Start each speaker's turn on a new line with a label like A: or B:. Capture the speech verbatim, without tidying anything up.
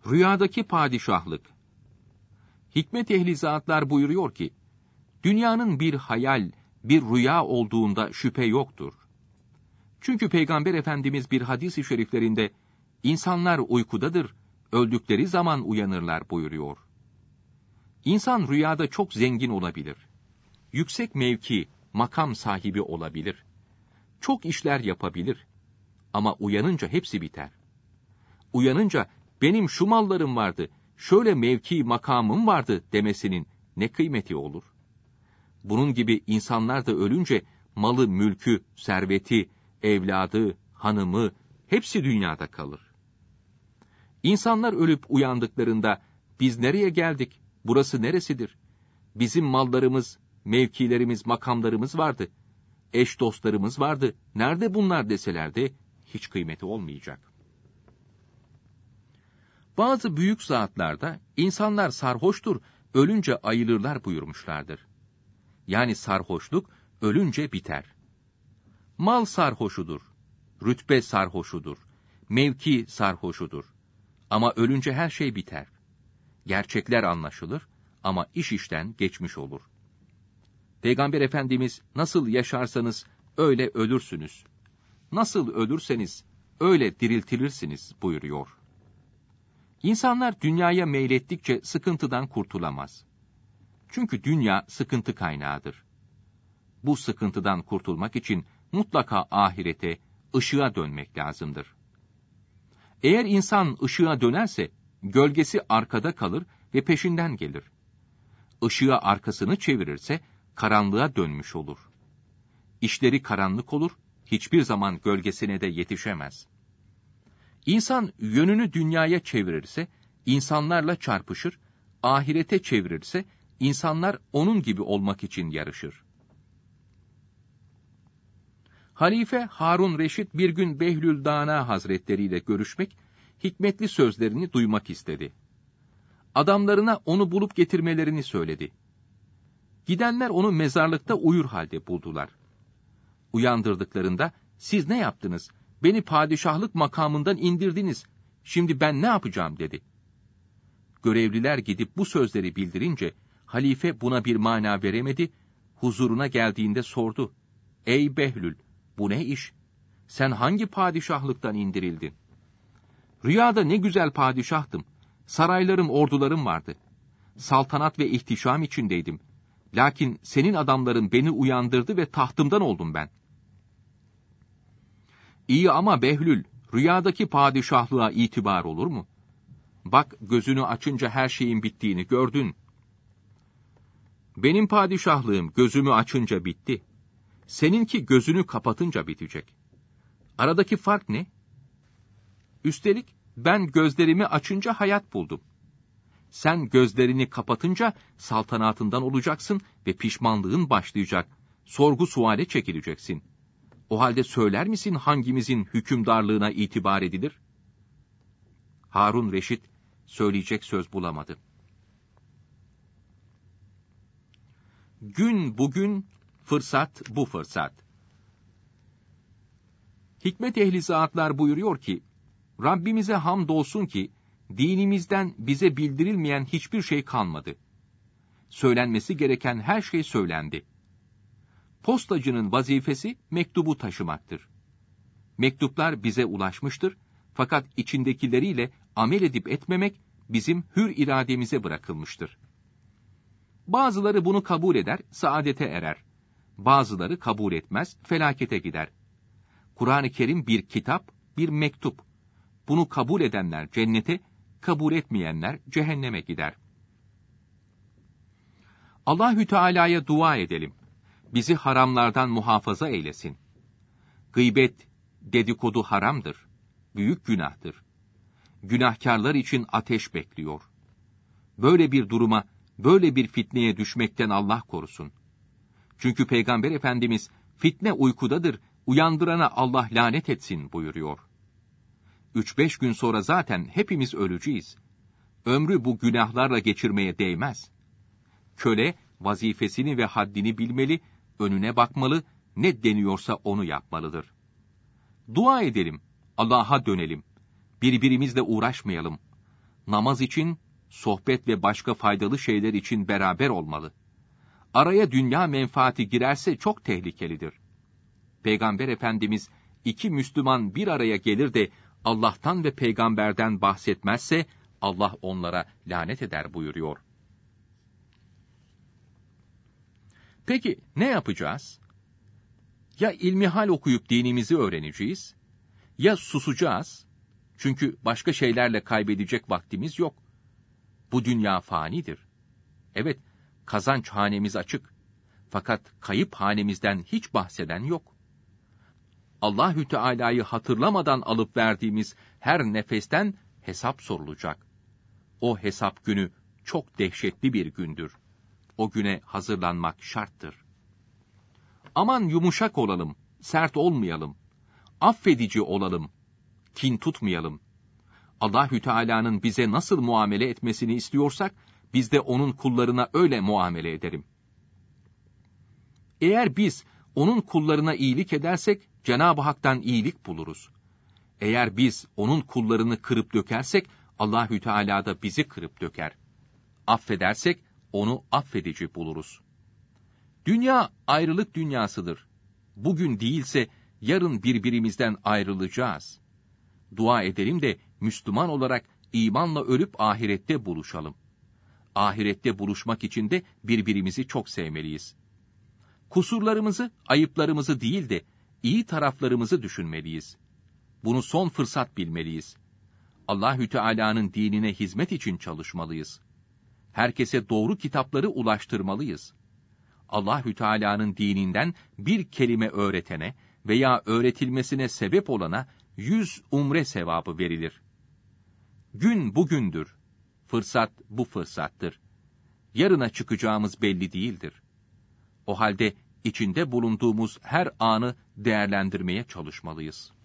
A: Rüyadaki padişahlık. Hikmet ehli zatlar buyuruyor ki, dünyanın bir hayal, bir rüya olduğunda şüphe yoktur. Çünkü Peygamber Efendimiz bir hadis-i şeriflerinde, insanlar uykudadır, öldükleri zaman uyanırlar buyuruyor. İnsan rüyada çok zengin olabilir. Yüksek mevki, makam sahibi olabilir. Çok işler yapabilir. Ama uyanınca hepsi biter. Uyanınca benim şu mallarım vardı, şöyle mevki makamım vardı demesinin ne kıymeti olur? Bunun gibi insanlar da ölünce malı, mülkü, serveti, evladı, hanımı hepsi dünyada kalır. İnsanlar ölüp uyandıklarında biz nereye geldik, burası neresidir? Bizim mallarımız, mevkilerimiz, makamlarımız vardı. Eş dostlarımız vardı. Nerede bunlar deselerdi hiç kıymeti olmayacak. Bazı büyük zatlarda insanlar sarhoştur, ölünce ayılırlar buyurmuşlardır. Yani sarhoşluk ölünce biter. Mal sarhoşudur, rütbe sarhoşudur, mevki sarhoşudur. Ama ölünce her şey biter. Gerçekler anlaşılır ama iş işten geçmiş olur. Peygamber Efendimiz nasıl yaşarsanız öyle ölürsünüz. Nasıl ölürseniz öyle diriltilirsiniz buyuruyor. İnsanlar dünyaya meylettikçe sıkıntıdan kurtulamaz. Çünkü dünya sıkıntı kaynağıdır. Bu sıkıntıdan kurtulmak için mutlaka ahirete, ışığa dönmek lazımdır. Eğer insan ışığa dönerse, gölgesi arkada kalır ve peşinden gelir. Işığa arkasını çevirirse, karanlığa dönmüş olur. İşleri karanlık olur, hiçbir zaman gölgesine de yetişemez. İnsan yönünü dünyaya çevirirse, insanlarla çarpışır, ahirete çevirirse, insanlar onun gibi olmak için yarışır. Halife Harun Reşit bir gün Behlül Dana Hazretleri ile görüşmek, hikmetli sözlerini duymak istedi. Adamlarına onu bulup getirmelerini söyledi. Gidenler onu mezarlıkta uyur halde buldular. Uyandırdıklarında, siz ne yaptınız? Beni padişahlık makamından indirdiniz. Şimdi ben ne yapacağım dedi. Görevliler gidip bu sözleri bildirince, halife buna bir mana veremedi, huzuruna geldiğinde sordu. Ey Behlül, bu ne iş? Sen hangi padişahlıktan indirildin? Rüyada ne güzel padişahtım. Saraylarım, ordularım vardı. Saltanat ve ihtişam içindeydim. Lakin senin adamların beni uyandırdı ve tahtımdan oldum ben. İyi ama Behlül, rüyadaki padişahlığa itibar olur mu? Bak, gözünü açınca her şeyin bittiğini gördün. Benim padişahlığım gözümü açınca bitti. Seninki gözünü kapatınca bitecek. Aradaki fark ne? Üstelik ben gözlerimi açınca hayat buldum. Sen gözlerini kapatınca saltanatından olacaksın ve pişmanlığın başlayacak. Sorgu suale çekileceksin. O halde söyler misin hangimizin hükümdarlığına itibar edilir? Harun Reşit söyleyecek söz bulamadı. Gün bugün, fırsat bu fırsat. Hikmet ehli zatlar buyuruyor ki, Rabbimize hamdolsun ki, dinimizden bize bildirilmeyen hiçbir şey kalmadı. Söylenmesi gereken her şey söylendi. Postacının vazifesi mektubu taşımaktır. Mektuplar bize ulaşmıştır, fakat içindekileriyle amel edip etmemek bizim hür irademize bırakılmıştır. Bazıları bunu kabul eder, saadete erer. Bazıları kabul etmez, felakete gider. Kur'an-ı Kerim bir kitap, bir mektup. Bunu kabul edenler cennete, kabul etmeyenler cehenneme gider. Allahü Teala'ya dua edelim. Bizi haramlardan muhafaza eylesin. Gıybet, dedikodu haramdır. Büyük günahtır. Günahkarlar için ateş bekliyor. Böyle bir duruma, böyle bir fitneye düşmekten Allah korusun. Çünkü Peygamber Efendimiz, fitne uykudadır, uyandırana Allah lanet etsin buyuruyor. Üç beş gün sonra zaten hepimiz öleceğiz. Ömrü bu günahlarla geçirmeye değmez. Köle, vazifesini ve haddini bilmeli, önüne bakmalı, ne deniyorsa onu yapmalıdır. Dua edelim, Allah'a dönelim. Birbirimizle uğraşmayalım. namaz için, sohbet ve başka faydalı şeyler için beraber olmalı. Araya dünya menfaati girerse çok tehlikelidir. Peygamber Efendimiz, iki Müslüman bir araya gelir de Allah'tan ve peygamberden bahsetmezse, Allah onlara lanet eder buyuruyor. Peki ne yapacağız? Ya ilmihal okuyup dinimizi öğreneceğiz, ya susacağız, çünkü başka şeylerle kaybedecek vaktimiz yok. Bu dünya fanidir. Evet, kazanç hanemiz açık. Fakat kayıp hanemizden hiç bahseden yok. Allahü Teala'yı hatırlamadan alıp verdiğimiz her nefesten hesap sorulacak. O hesap günü çok dehşetli bir gündür. O güne hazırlanmak şarttır. Aman yumuşak olalım, sert olmayalım. Affedici olalım, kin tutmayalım. Allahü Teala'nın bize nasıl muamele etmesini istiyorsak, biz de onun kullarına öyle muamele edelim. Eğer biz onun kullarına iyilik edersek, Cenab-ı Hak'tan iyilik buluruz. Eğer biz onun kullarını kırıp dökersek, Allahü Teala da bizi kırıp döker. Affedersek, onu affedici buluruz. Dünya ayrılık dünyasıdır. Bugün değilse, yarın birbirimizden ayrılacağız. Dua edelim de, Müslüman olarak imanla ölüp ahirette buluşalım. Ahirette buluşmak için de birbirimizi çok sevmeliyiz. Kusurlarımızı, ayıplarımızı değil de iyi taraflarımızı düşünmeliyiz. Bunu son fırsat bilmeliyiz. Allahü Teala'nın dinine hizmet için çalışmalıyız. Herkese doğru kitapları ulaştırmalıyız. Allahü Teala'nın dininden bir kelime öğretene veya öğretilmesine sebep olana yüz umre sevabı verilir. Gün bugündür. Fırsat bu fırsattır. Yarına çıkacağımız belli değildir. O halde içinde bulunduğumuz her anı değerlendirmeye çalışmalıyız.